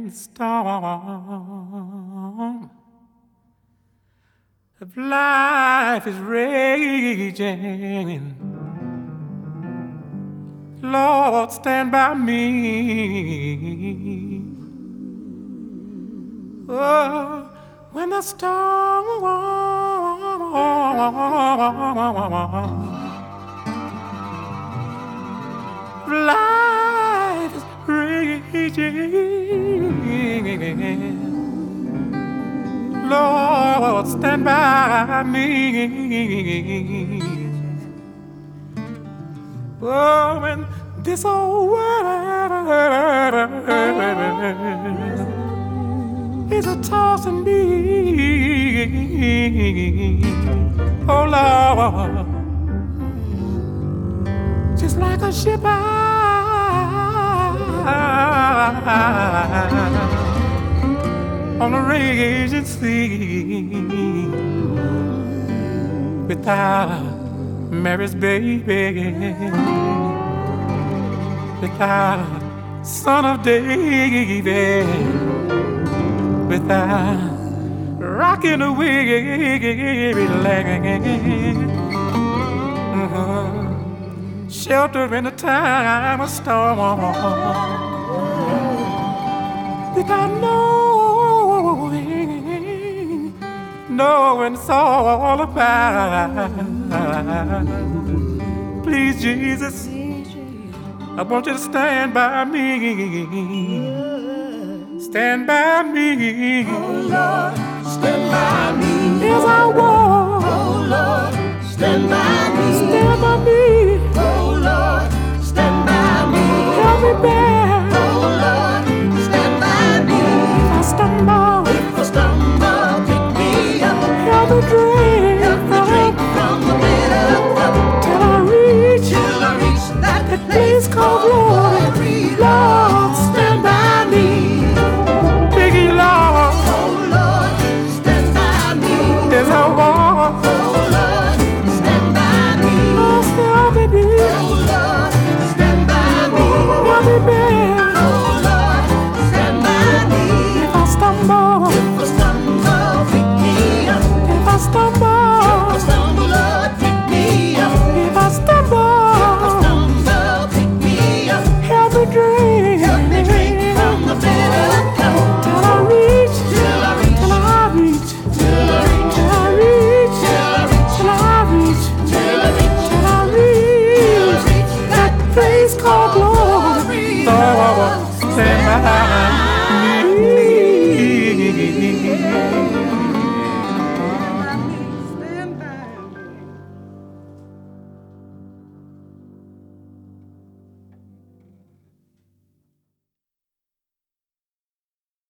the storm of life is raging, Lord, stand by me. Oh, when the storm of life is raging, Lord, stand by me. Oh, when this old world is a tossing me, oh Lord, just like a ship on a raging sea, without Mary's baby, without Son of David, without rocking away leg, shelter in a time of storm, without knowing it's all about. Please, Jesus, I want you to stand by me. Stand by me. Oh Lord, stand by me. As I walk. Oh Lord, stand by me. Stand by me. Oh Lord, stand by me. Help me bear. Oh Lord, stand by me. If I stumble, pick me up. help me drink. Help me drink from the bitter cup. Till I reach that place called glory. Lord, stand by me. Biggie, Lord. Oh Lord, stand by me. As I walk. Oh Lord, stand by me. Oh, stand by me. Oh Lord, stand by me. Help me bear. Oh Lord, stand by me. If I stumble, pick me up. if I stumble, Lord, pick me up. if I stumble, Pick me up. help me drink. Help me drink from the bitter cup. Till I reach, Till I reach, till I reach, till I reach, till I reach, till I reach, till I reach, till I reach, till I till I reach reach that place called glory. glory. Lord, stand by